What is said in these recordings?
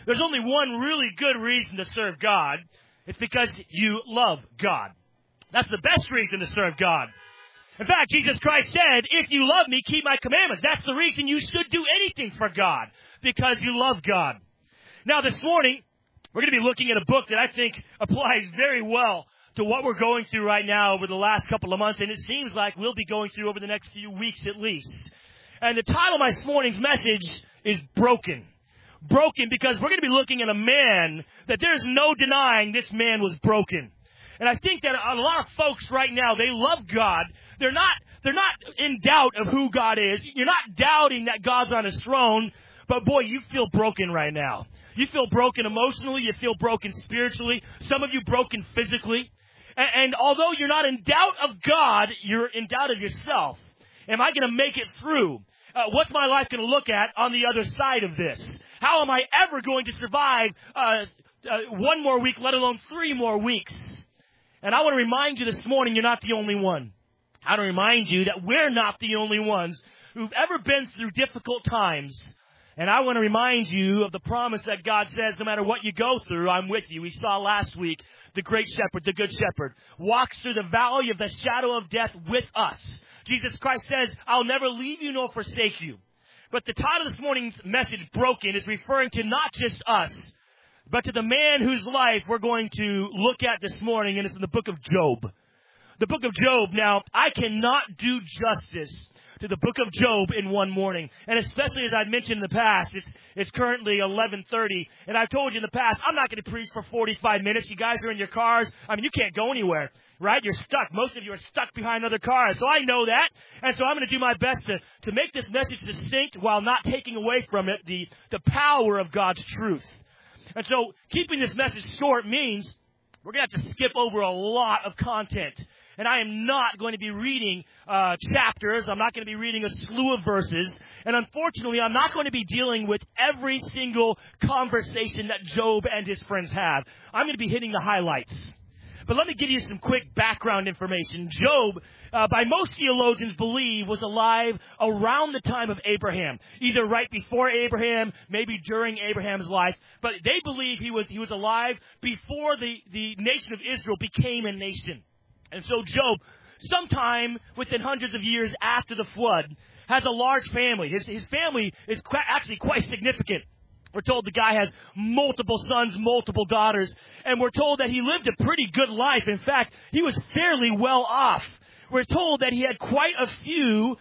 There's only one really good reason to serve God. It's because you love God. That's the best reason to serve God. In fact, Jesus Christ said, if you love me, keep my commandments. That's the reason you should do anything for God, because you love God. Now, this morning, we're going to be looking at a book that I think applies very well to what we're going through right now over the last couple of months, and it seems like we'll be going through over the next few weeks at least. And the title of my this morning's message is Broken. Broken because we're going to be looking at a man that there's no denying this man was broken. And I think that a lot of folks right now, they love God. They're not in doubt of who God is. You're not doubting that God's on his throne. But boy, you feel broken right now. You feel broken emotionally. You feel broken spiritually. Some of you broken physically. And although you're not in doubt of God, you're in doubt of yourself. Am I going to make it through? What's my life going to look at on the other side of this? How am I ever going to survive one more week, let alone 3 more weeks? And I want to remind you this morning, you're not the only one. I want to remind you that we're not the only ones who've ever been through difficult times. And I want to remind you of the promise that God says, no matter what you go through, I'm with you. We saw last week the great shepherd, the good shepherd, walks through the valley of the shadow of death with us. Jesus Christ says, I'll never leave you nor forsake you. But the title of this morning's message, Broken, is referring to not just us, but to the man whose life we're going to look at this morning, and it's in the book of Job. The book of Job. Now, I cannot do justice to the book of Job in one morning. And especially as I've mentioned in the past, it's currently 11:30. And I've told you in the past, I'm not going to preach for 45 minutes. You guys are in your cars. I mean, you can't go anywhere, right? You're stuck. Most of you are stuck behind other cars. So I know that. And so I'm going to do my best to make this message succinct while not taking away from it the power of God's truth. And so keeping this message short means we're going to have to skip over a lot of content. And I am not going to be reading chapters. I'm not going to be reading a slew of verses. And unfortunately, I'm not going to be dealing with every single conversation that Job and his friends have. I'm going to be hitting the highlights. But let me give you some quick background information. Job, by most theologians believe, was alive around the time of Abraham. Either right before Abraham, maybe during Abraham's life. But they believe he was alive before the nation of Israel became a nation. And so Job, sometime within hundreds of years after the flood, has a large family. His family is actually quite significant. We're told the guy has multiple sons, multiple daughters, and we're told that he lived a pretty good life. In fact, he was fairly well off. We're told that he had quite a few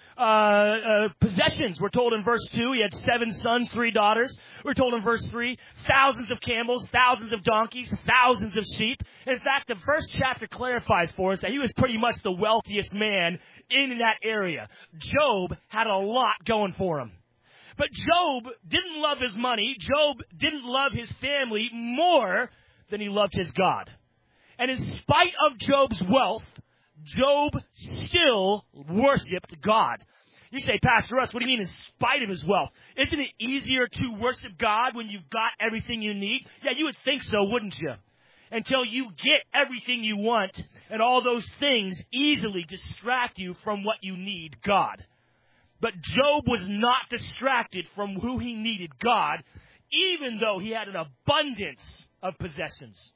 possessions. We're told in verse 2 he had 7 sons, 3 daughters. We're told in verse 3, thousands of camels, thousands of donkeys, thousands of sheep. In fact, the first chapter clarifies for us that he was pretty much the wealthiest man in that area. Job had a lot going for him. But Job didn't love his money. Job didn't love his family more than he loved his God. And in spite of Job's wealth, Job still worshipped God. You say, Pastor Russ, what do you mean in spite of his wealth? Isn't it easier to worship God when you've got everything you need? Yeah, you would think so, wouldn't you? Until you get everything you want, and all those things easily distract you from what you need, God. But Job was not distracted from who he needed, God, even though he had an abundance of possessions.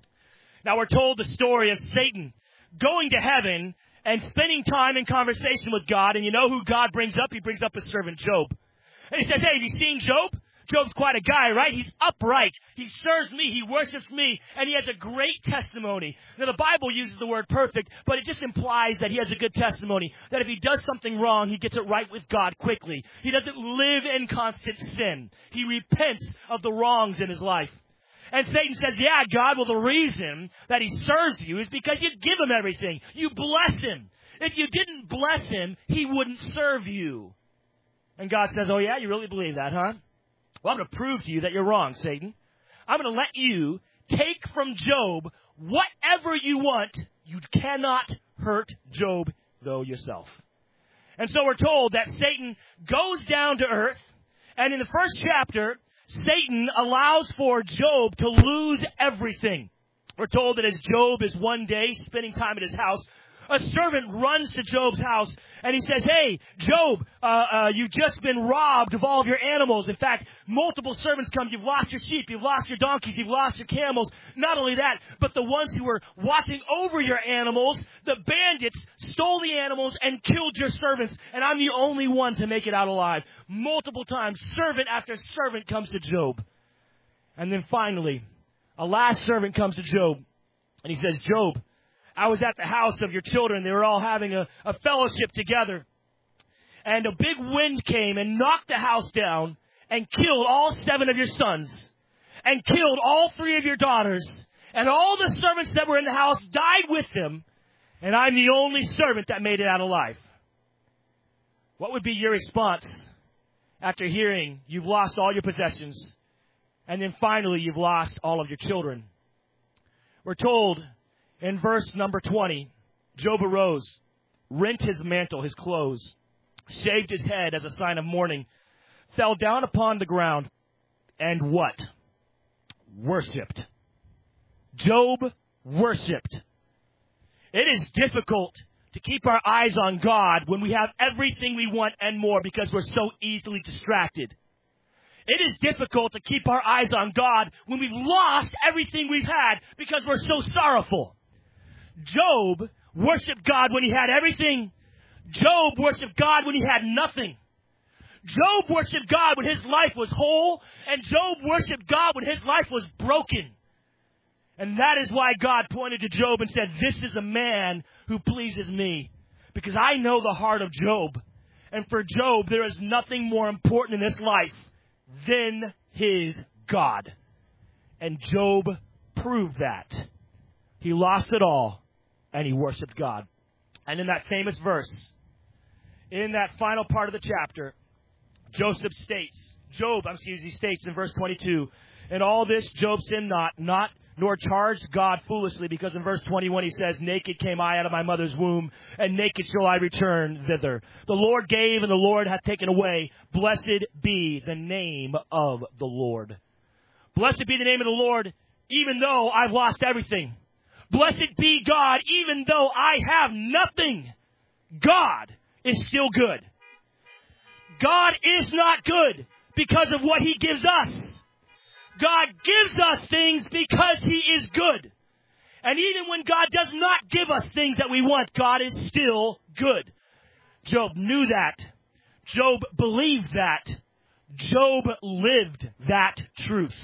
Now we're told the story of Satan going to heaven and spending time in conversation with God. And you know who God brings up? He brings up his servant Job. And he says, hey, have you seen Job? Job's quite a guy, right? He's upright. He serves me. He worships me. And he has a great testimony. Now, the Bible uses the word perfect, but it just implies that he has a good testimony. That if he does something wrong, he gets it right with God quickly. He doesn't live in constant sin. He repents of the wrongs in his life. And Satan says, yeah, God, well, the reason that he serves you is because you give him everything. You bless him. If you didn't bless him, he wouldn't serve you. And God says, oh, yeah, you really believe that, huh? Well, I'm going to prove to you that you're wrong, Satan. I'm going to let you take from Job whatever you want. You cannot hurt Job, though, yourself. And so we're told that Satan goes down to earth, and in the first chapter, Satan allows for Job to lose everything. We're told that as Job is one day spending time at his house, a servant runs to Job's house and he says, hey, Job, you've just been robbed of all of your animals. In fact, multiple servants come. You've lost your sheep. You've lost your donkeys. You've lost your camels. Not only that, but the ones who were watching over your animals, the bandits stole the animals and killed your servants. And I'm the only one to make it out alive. Multiple times, servant after servant comes to Job. And then finally, a last servant comes to Job. And he says, Job, I was at the house of your children. They were all having a fellowship together. And a big wind came and knocked the house down and killed all 7 of your sons and killed all 3 of your daughters. And all the servants that were in the house died with them. And I'm the only servant that made it out alive. What would be your response after hearing you've lost all your possessions and then finally you've lost all of your children? We're told in verse number 20, Job arose, rent his mantle, his clothes, shaved his head as a sign of mourning, fell down upon the ground, and what? Worshipped. Job worshipped. It is difficult to keep our eyes on God when we have everything we want and more because we're so easily distracted. It is difficult to keep our eyes on God when we've lost everything we've had because we're so sorrowful. Job worshiped God when he had everything. Job worshiped God when he had nothing. Job worshiped God when his life was whole, and Job worshiped God when his life was broken. And that is why God pointed to Job and said, this is a man who pleases me, because I know the heart of Job. And for Job, there is nothing more important in this life than his God. And Job proved that. He lost it all, and he worshiped God. And in that famous verse, in that final part of the chapter, Job states in verse 22, in all this Job sinned not nor charged God foolishly, because in verse 21 he says, naked came I out of my mother's womb, and naked shall I return thither. The Lord gave, and the Lord hath taken away. Blessed be the name of the Lord. Blessed be the name of the Lord, even though I've lost everything. Blessed be God, even though I have nothing. God is still good. God is not good because of what he gives us. God gives us things because he is good. And even when God does not give us things that we want, God is still good. Job knew that. Job believed that. Job lived that truth.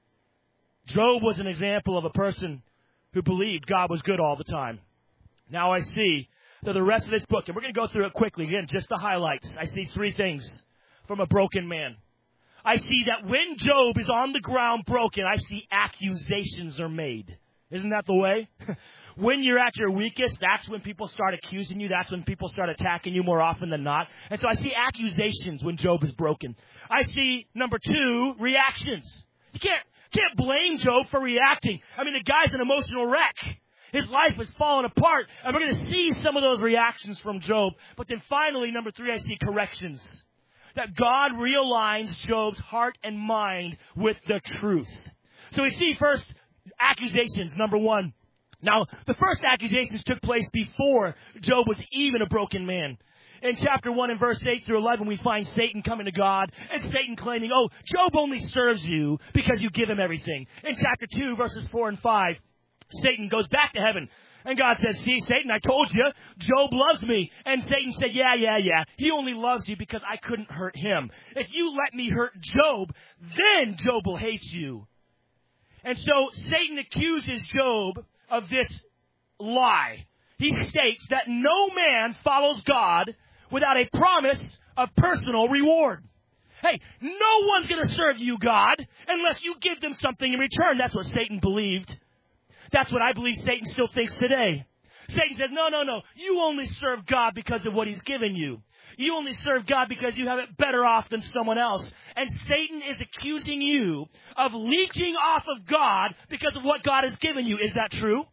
Job was an example of a person who believed God was good all the time. Now I see that the rest of this book, and we're going to go through it quickly, again, just the highlights. I see 3 things from a broken man. I see that when Job is on the ground broken, I see accusations are made. Isn't that the way? When you're at your weakest, that's when people start accusing you. That's when people start attacking you more often than not. And so I see accusations when Job is broken. I see, number 2, reactions. You can't blame Job for reacting. I mean, the guy's an emotional wreck. His life is falling apart. And we're going to see some of those reactions from Job. But then finally, number 3, I see corrections. That God realigns Job's heart and mind with the truth. So we see first accusations, number 1. Now, the first accusations took place before Job was even a broken man. In chapter 1 and verse 8 through 11, we find Satan coming to God and Satan claiming, oh, Job only serves you because you give him everything. In chapter 2, verses 4 and 5, Satan goes back to heaven. And God says, see, Satan, I told you, Job loves me. And Satan said, yeah. He only loves you because I couldn't hurt him. If you let me hurt Job, then Job will hate you. And so Satan accuses Job of this lie. He states that no man follows God without a promise of personal reward. Hey, no one's going to serve you, God, unless you give them something in return. That's what Satan believed. That's what I believe Satan still thinks today. Satan says, no. You only serve God because of what he's given you. You only serve God because you have it better off than someone else. And Satan is accusing you of leeching off of God because of what God has given you. Is that true?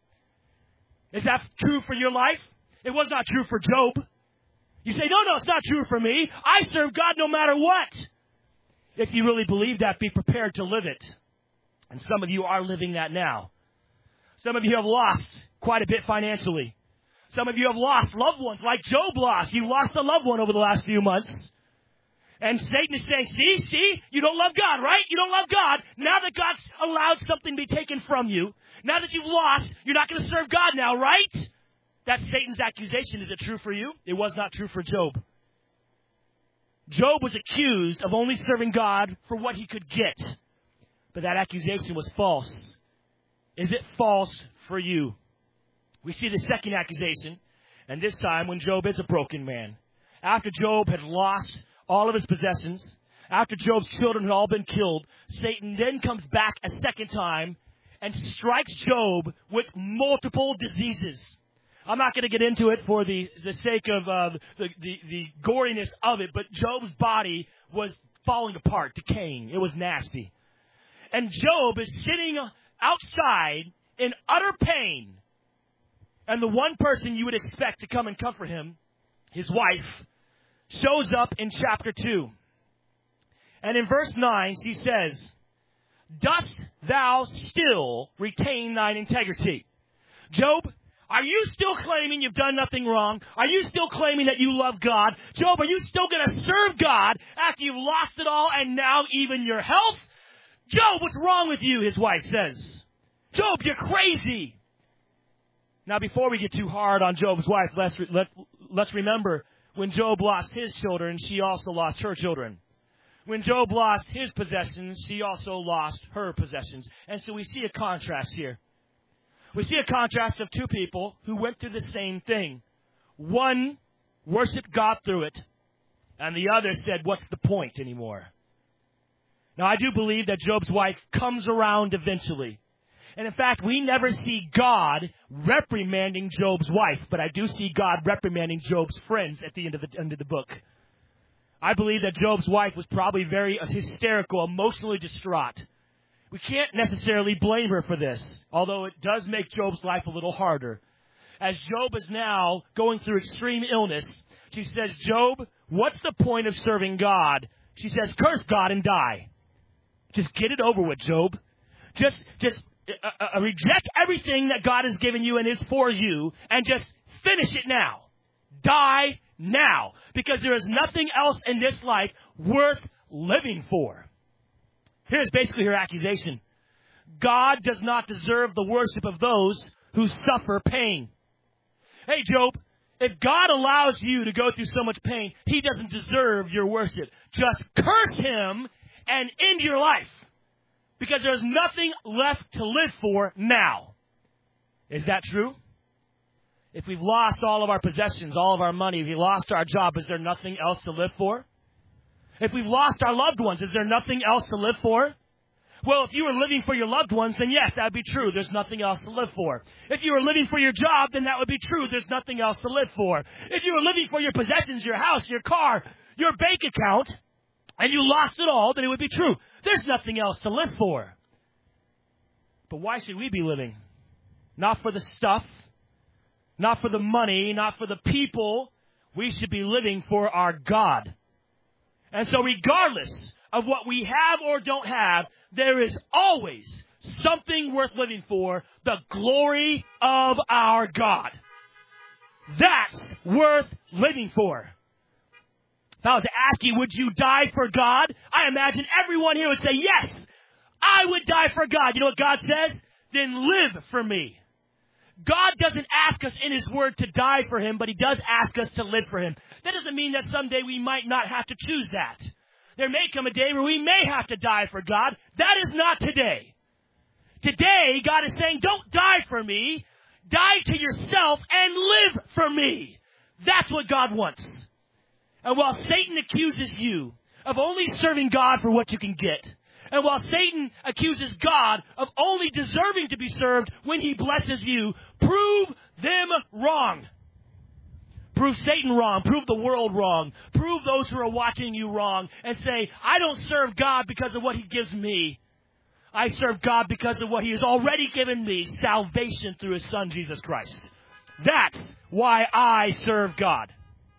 Is that true for your life? It was not true for Job. You say, no, it's not true for me. I serve God no matter what. If you really believe that, be prepared to live it. And some of you are living that now. Some of you have lost quite a bit financially. Some of you have lost loved ones like Job lost. You lost a loved one over the last few months. And Satan is saying, see, you don't love God, right? You don't love God. Now that God's allowed something to be taken from you, now that you've lost, you're not going to serve God now, right? That's Satan's accusation. Is it true for you? It was not true for Job. Job was accused of only serving God for what he could get. But that accusation was false. Is it false for you? We see the second accusation, and this time when Job is a broken man. After Job had lost all of his possessions, after Job's children had all been killed, Satan then comes back a second time and strikes Job with multiple diseases. I'm not going to get into it for the sake of the goriness of it, but Job's body was falling apart, decaying. It was nasty. And Job is sitting outside in utter pain. And the one person you would expect to come and comfort him, his wife, shows up in chapter 2. And in verse 9, she says, "Dost thou still retain thine integrity?" Job, are you still claiming you've done nothing wrong? Are you still claiming that you love God? Job, are you still going to serve God after you've lost it all and now even your health? Job, what's wrong with you? His wife says. Job, you're crazy. Now, before we get too hard on Job's wife, let's remember when Job lost his children, she also lost her children. When Job lost his possessions, she also lost her possessions. And so we see a contrast here. We see a contrast of two people who went through the same thing. One worshiped God through it, and the other said, what's the point anymore? Now, I do believe that Job's wife comes around eventually. And in fact, we never see God reprimanding Job's wife, but I do see God reprimanding Job's friends at the end of the book. I believe that Job's wife was probably very hysterical, emotionally distraught. We can't necessarily blame her for this, although it does make Job's life a little harder. As Job is now going through extreme illness, she says, Job, what's the point of serving God? She says, curse God and die. Just get it over with, Job. Just reject everything that God has given you and is for you, and just finish it now. Die now. Because there is nothing else in this life worth living for. Here's basically her accusation. God does not deserve the worship of those who suffer pain. Hey, Job, if God allows you to go through so much pain, He doesn't deserve your worship. Just curse Him and end your life. Because there's nothing left to live for now. Is that true? If we've lost all of our possessions, all of our money, if we lost our job, is there nothing else to live for? If we've lost our loved ones, is there nothing else to live for? Well, if you were living for your loved ones, then yes, that would be true. There's nothing else to live for. If you were living for your job, then that would be true. There's nothing else to live for. If you were living for your possessions, your house, your car, your bank account, and you lost it all, then it would be true. There's nothing else to live for. But why should we be living? Not for the stuff, not for the money, not for the people. We should be living for our God. And so regardless of what we have or don't have, there is always something worth living for, the glory of our God. That's worth living for. If I was to ask you, would you die for God? I imagine everyone here would say, yes, I would die for God. You know what God says? Then live for me. God doesn't ask us in His Word to die for Him, but He does ask us to live for Him. That doesn't mean that someday we might not have to choose that. There may come a day where we may have to die for God. That is not today. Today, God is saying, don't die for me. Die to yourself and live for me. That's what God wants. And while Satan accuses you of only serving God for what you can get, and while Satan accuses God of only deserving to be served when He blesses you, prove them wrong. Prove Satan wrong. Prove the world wrong. Prove those who are watching you wrong. And say, I don't serve God because of what He gives me. I serve God because of what He has already given me, salvation through His Son, Jesus Christ. That's why I serve God.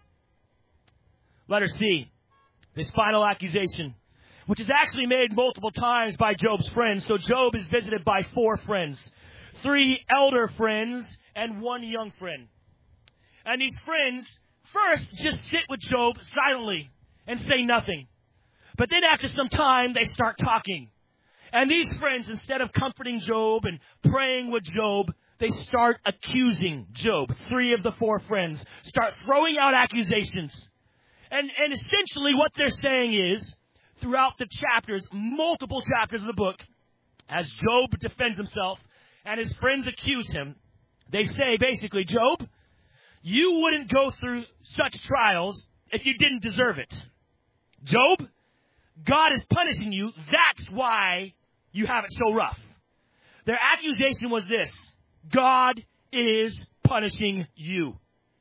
Letter C, this final accusation, which is actually made multiple times by Job's friends. So Job is visited by 4 friends, 3 elder friends and 1 young friend. And these friends first just sit with Job silently and say nothing. But then after some time, they start talking. And these friends, instead of comforting Job and praying with Job, they start accusing Job. 3 of the 4 friends start throwing out accusations. And essentially what they're saying is, throughout the chapters, multiple chapters of the book, as Job defends himself and his friends accuse him, they say basically, Job, you wouldn't go through such trials if you didn't deserve it. Job, God is punishing you. That's why you have it so rough. Their accusation was this: God is punishing you.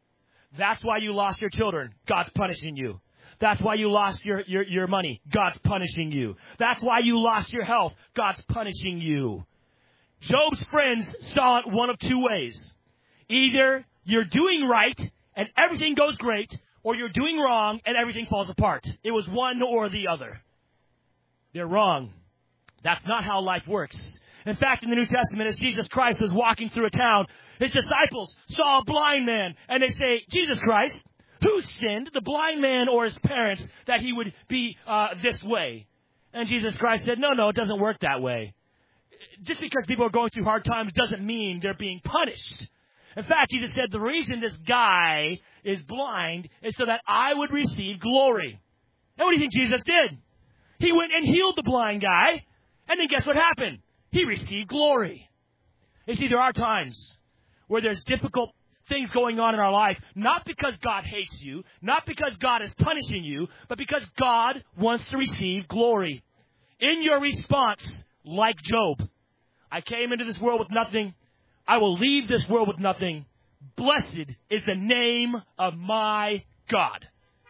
That's why you lost your children. God's punishing you. That's why you lost your money. God's punishing you. That's why you lost your health. God's punishing you. Job's friends saw it one of 2 ways. Either you're doing right and everything goes great, or you're doing wrong and everything falls apart. It was one or the other. They're wrong. That's not how life works. In fact, in the New Testament, as Jesus Christ was walking through a town, his disciples saw a blind man, and they say, Jesus Christ, who sinned, the blind man or his parents, that he would be this way? And Jesus Christ said, no, it doesn't work that way. Just because people are going through hard times doesn't mean they're being punished. In fact, Jesus said, the reason this guy is blind is so that I would receive glory. And what do you think Jesus did? He went and healed the blind guy, and then guess what happened? He received glory. You see, there are times where there's difficult things going on in our life, not because God hates you, not because God is punishing you, but because God wants to receive glory. In your response, like Job, I came into this world with nothing. I will leave this world with nothing. Blessed is the name of my God.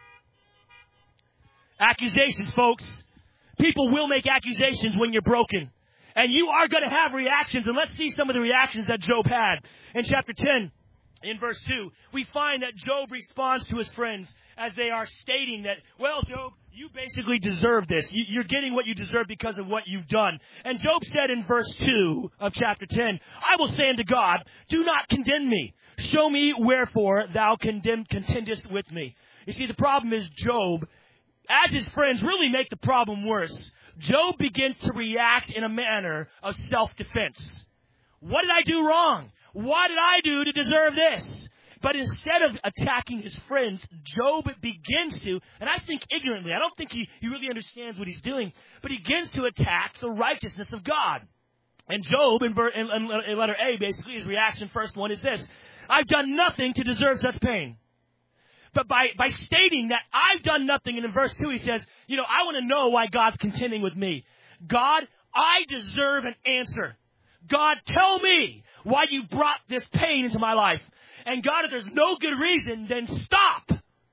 Accusations, folks. People will make accusations when you're broken. And you are going to have reactions. And let's see some of the reactions that Job had. In chapter 10, in verse 2, we find that Job responds to his friends as they are stating that, well, Job, you basically deserve this. You're getting what you deserve because of what you've done. And Job said in verse 2 of chapter 10, I will say unto God, do not condemn me. Show me wherefore thou contendest with me. You see, the problem is Job, as his friends really make the problem worse, Job begins to react in a manner of self-defense. What did I do wrong? What did I do to deserve this? But instead of attacking his friends, Job begins to, and I think ignorantly, I don't think he really understands what he's doing, but he begins to attack the righteousness of God. And Job, in letter A, basically, his reaction, first one, is this: I've done nothing to deserve such pain. But by stating that I've done nothing, and in verse 2 he says, I want to know why God's contending with me. God, I deserve an answer. God, tell me why you brought this pain into my life. And God, if there's no good reason, then stop.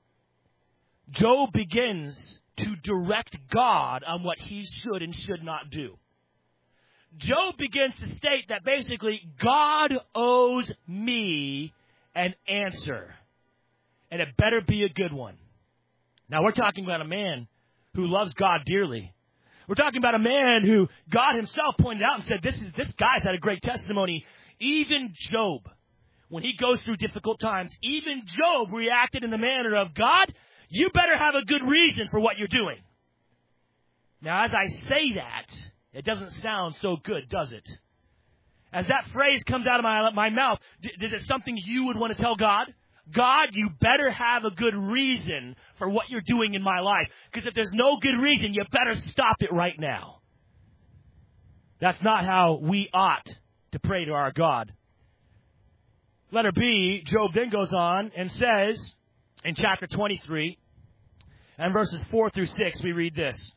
Job begins to direct God on what he should and should not do. Job begins to state that basically God owes me an answer. And it better be a good one. Now, we're talking about a man who loves God dearly. We're talking about a man who God himself pointed out and said, this guy's had a great testimony. Even Job, when he goes through difficult times, even Job reacted in the manner of, God, you better have a good reason for what you're doing. Now, as I say that, it doesn't sound so good, does it? As that phrase comes out of my mouth, is it something you would want to tell God? God, you better have a good reason for what you're doing in my life. Because if there's no good reason, you better stop it right now. That's not how we ought to pray to our God. Letter B, Job then goes on and says, in chapter 23, and verses 4 through 6, we read this.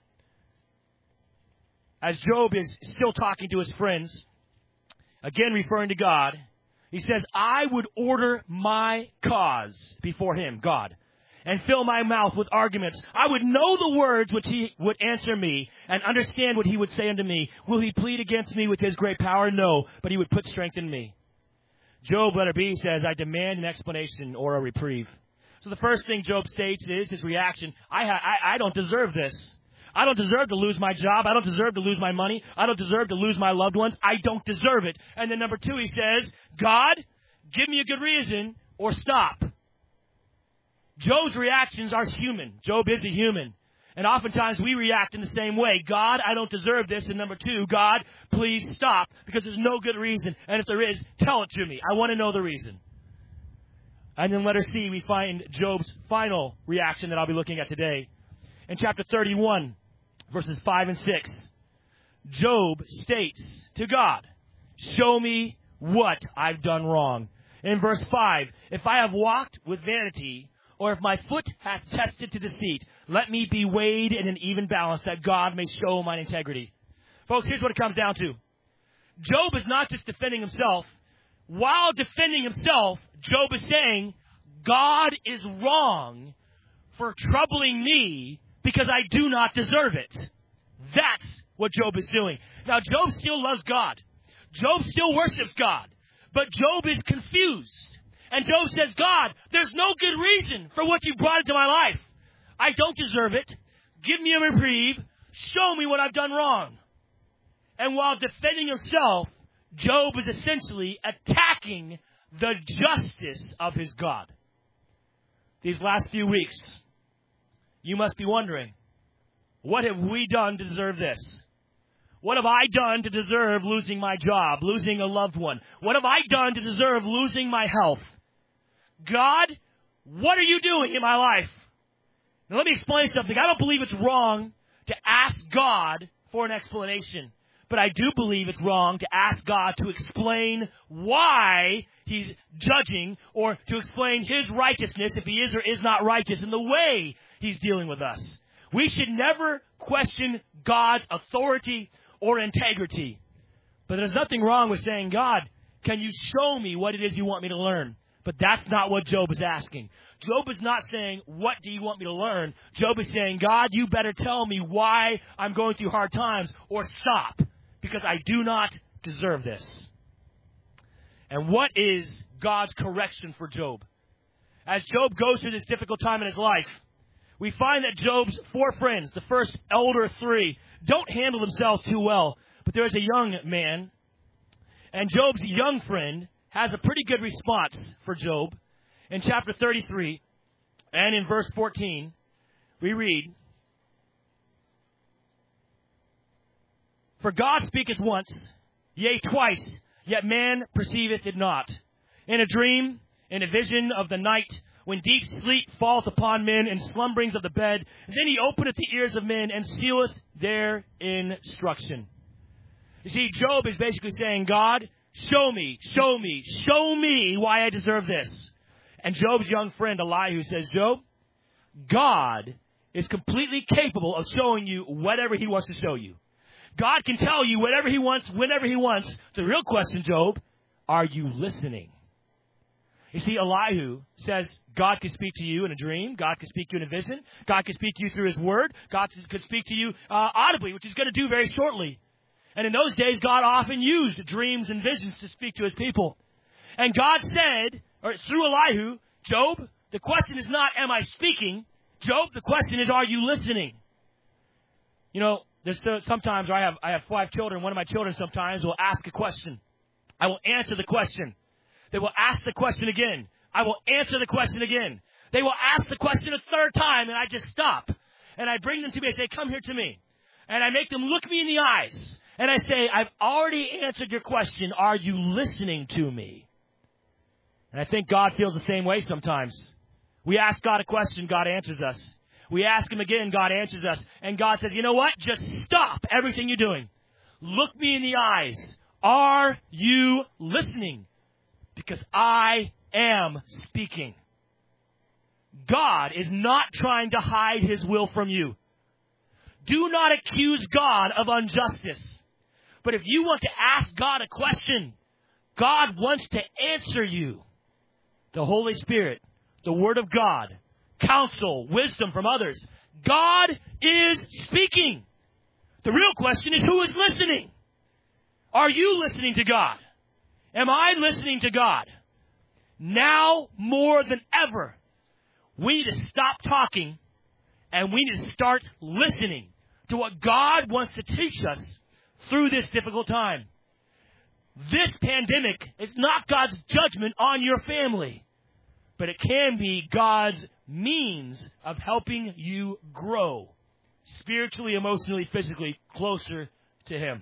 As Job is still talking to his friends, again referring to God, he says, I would order my cause before him, God, and fill my mouth with arguments. I would know the words which he would answer me and understand what he would say unto me. Will he plead against me with his great power? No, but he would put strength in me. Job, letter B, says, I demand an explanation or a reprieve. So the first thing Job states is his reaction. I don't deserve this. I don't deserve to lose my job. I don't deserve to lose my money. I don't deserve to lose my loved ones. I don't deserve it. And then number 2, he says, God, give me a good reason or stop. Job's reactions are human. Job is a human. And oftentimes we react in the same way. God, I don't deserve this. And number two, God, please stop, because there's no good reason. And if there is, tell it to me. I want to know the reason. And in letter C, we find Job's final reaction that I'll be looking at today. In chapter 31, verses 5 and 6, Job states to God, show me what I've done wrong. In verse 5, if I have walked with vanity, or if my foot hath tested to deceit, let me be weighed in an even balance, that God may show mine integrity. Folks, here's what it comes down to. Job is not just defending himself. While defending himself, Job is saying, God is wrong for troubling me because I do not deserve it. That's what Job is doing. Now, Job still loves God. Job still worships God. But Job is confused. And Job says, God, there's no good reason for what you brought into my life. I don't deserve it. Give me a reprieve. Show me what I've done wrong. And while defending himself, Job is essentially attacking the justice of his God. These last few weeks, you must be wondering, what have we done to deserve this? What have I done to deserve losing my job, losing a loved one? What have I done to deserve losing my health? God, what are you doing in my life? Now let me explain something. I don't believe it's wrong to ask God for an explanation. But I do believe it's wrong to ask God to explain why He's judging, or to explain His righteousness, if He is or is not righteous, in the way He's dealing with us. We should never question God's authority or integrity. But there's nothing wrong with saying, God, can you show me what it is you want me to learn? But that's not what Job is asking. Job is not saying, what do you want me to learn? Job is saying, God, you better tell me why I'm going through hard times, or stop, because I do not deserve this. And what is God's correction for Job? As Job goes through this difficult time in his life, we find that Job's 4 friends, the first elder 3, don't handle themselves too well. But there is a young man, and Job's young friend has a pretty good response for Job. In chapter 33, and in verse 14, we read, for God speaketh once, yea, twice, yet man perceiveth it not. In a dream, in a vision of the night, when deep sleep falleth upon men, and slumberings of the bed, then he openeth the ears of men, and sealeth their instruction. You see, Job is basically saying, God, show me why I deserve this. And Job's young friend Elihu says, Job, God is completely capable of showing you whatever He wants to show you. God can tell you whatever He wants, whenever He wants. The real question, Job, are you listening? You see, Elihu says God can speak to you in a dream. God can speak to you in a vision. God can speak to you through His Word. God could speak to you audibly, which He's going to do very shortly. And in those days, God often used dreams and visions to speak to His people. And God said, or through Elihu, Job, the question is not, am I speaking? Job, the question is, are you listening? You know, there's sometimes I have 5 children. One of my children sometimes will ask a question. I will answer the question. They will ask the question again. I will answer the question again. They will ask the question a 3rd time, and I just stop. And I bring them to me. I say, come here to me. And I make them look me in the eyes. And I say, I've already answered your question. Are you listening to me? And I think God feels the same way sometimes. We ask God a question, God answers us. We ask Him again, God answers us. And God says, you know what? Just stop everything you're doing. Look me in the eyes. Are you listening? Because I am speaking. God is not trying to hide His will from you. Do not accuse God of injustice. But if you want to ask God a question, God wants to answer you. The Holy Spirit, the Word of God, counsel, wisdom from others. God is speaking. The real question is, who is listening? Are you listening to God? Am I listening to God? Now more than ever, we need to stop talking and we need to start listening to what God wants to teach us through this difficult time. This pandemic is not God's judgment on your family, but it can be God's means of helping you grow spiritually, emotionally, physically closer to Him.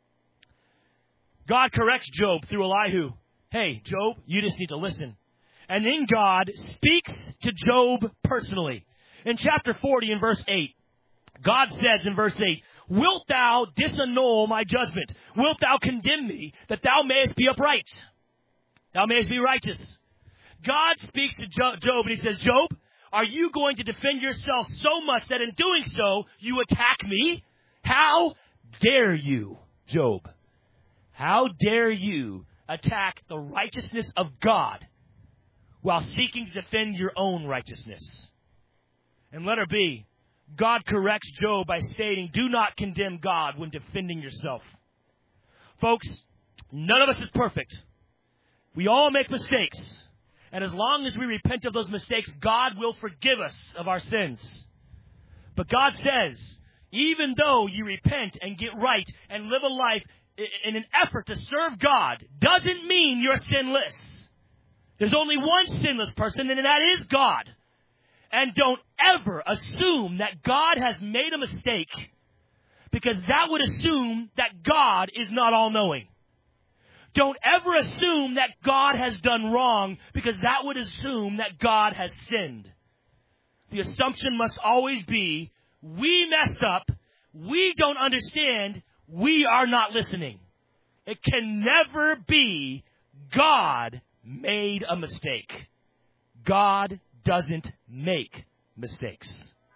God corrects Job through Elihu. Hey, Job, you just need to listen. And then God speaks to Job personally. In chapter 40 in verse 8, God says in verse 8, "Wilt thou disannul my judgment? Wilt thou condemn me, that thou mayest be upright? Thou mayest be righteous." God speaks to Job and He says, "Job, are you going to defend yourself so much that in doing so, you attack me? How dare you, Job? How dare you attack the righteousness of God while seeking to defend your own righteousness?" And letter B, God corrects Job by stating, "Do not condemn God when defending yourself." Folks, none of us is perfect. We all make mistakes. And as long as we repent of those mistakes, God will forgive us of our sins. But God says, even though you repent and get right and live a life in an effort to serve God, doesn't mean you're sinless. There's only one sinless person, and that is God. And don't ever assume that God has made a mistake, because that would assume that God is not all-knowing. Don't ever assume that God has done wrong, because that would assume that God has sinned. The assumption must always be, we messed up, we don't understand, we are not listening. It can never be God made a mistake. God doesn't make mistakes.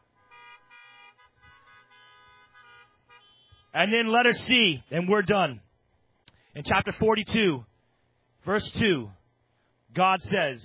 And then letter C, and we're done. In chapter 42, verse 2, God says,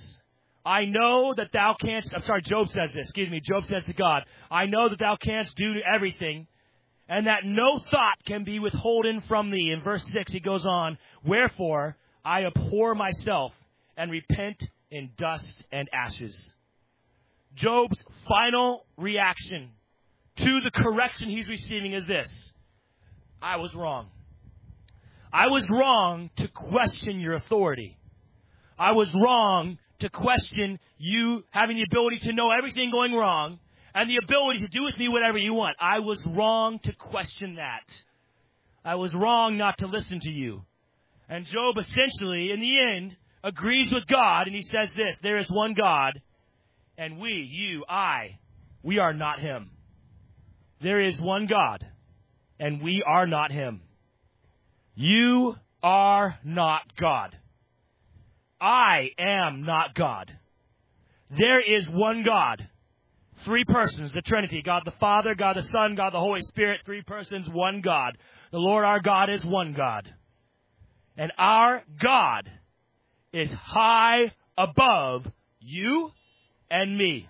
Job says this, Job says to God, "I know that thou canst do everything, and that no thought can be withholden from thee." In verse 6, he goes on, "Wherefore I abhor myself, and repent in dust and ashes." Job's final reaction to the correction he's receiving is this: I was wrong. I was wrong to question your authority. I was wrong to question you having the ability to know everything going wrong and the ability to do with me whatever you want. I was wrong to question that. I was wrong not to listen to you. And Job essentially, in the end, agrees with God, and he says this: there is one God, and we are not Him. There is one God, and we are not Him. You are not God. I am not God. There is one God. Three persons, the Trinity: God the Father, God the Son, God the Holy Spirit. Three persons, one God. The Lord our God is one God. And our God is high above you and me.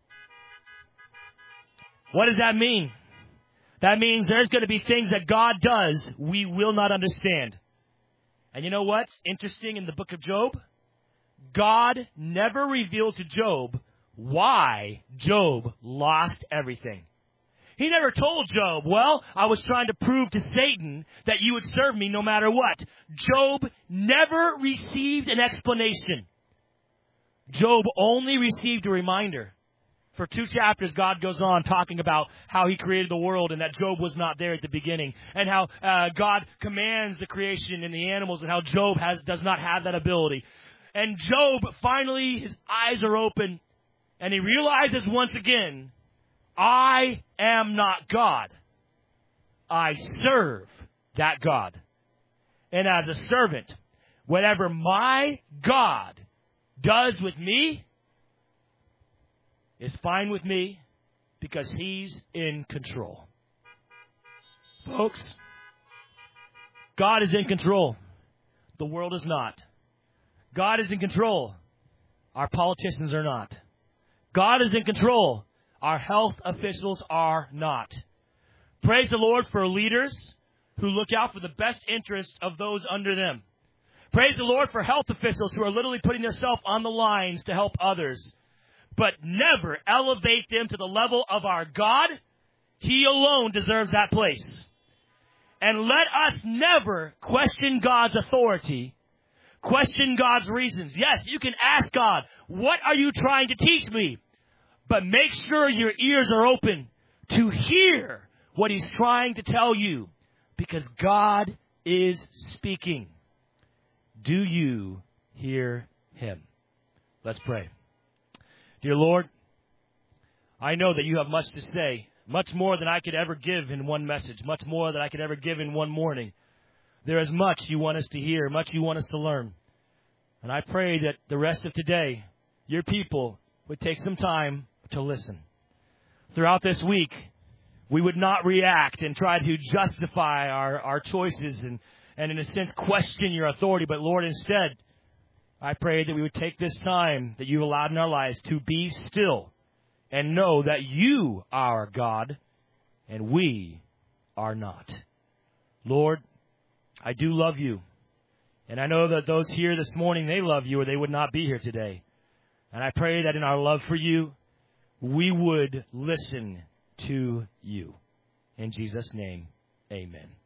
What does that mean? That means there's going to be things that God does we will not understand. And you know what's interesting in the book of Job? God never revealed to Job why Job lost everything. He never told Job, "Well, I was trying to prove to Satan that you would serve me no matter what." Job never received an explanation. Job only received a reminder. For 2 chapters, God goes on talking about how He created the world and that Job was not there at the beginning, and how God commands the creation and the animals, and how Job does not have that ability. And Job, finally, his eyes are open, and he realizes once again, I am not God. I serve that God. And as a servant, whatever my God does with me is fine with me, because He's in control. Folks, God is in control. The world is not. God is in control. Our politicians are not. God is in control. Our health officials are not. Praise the Lord for leaders who look out for the best interest of those under them. Praise the Lord for health officials who are literally putting themselves on the lines to help others. But never elevate them to the level of our God. He alone deserves that place. And let us never question God's authority, question God's reasons. Yes, you can ask God, what are you trying to teach me? But make sure your ears are open to hear what He's trying to tell you, because God is speaking. Do you hear Him? Let's pray. Dear Lord, I know that you have much to say, much more than I could ever give in one message, much more than I could ever give in one morning. There is much you want us to hear, much you want us to learn. And I pray that the rest of today, your people would take some time to listen. Throughout this week, we would not react and try to justify our choices and in a sense question your authority. But Lord, instead, I pray that we would take this time that you've allowed in our lives to be still and know that you are God and we are not. Lord, I do love you. And I know that those here this morning, they love you or they would not be here today. And I pray that in our love for you, we would listen to you. In Jesus' name, amen.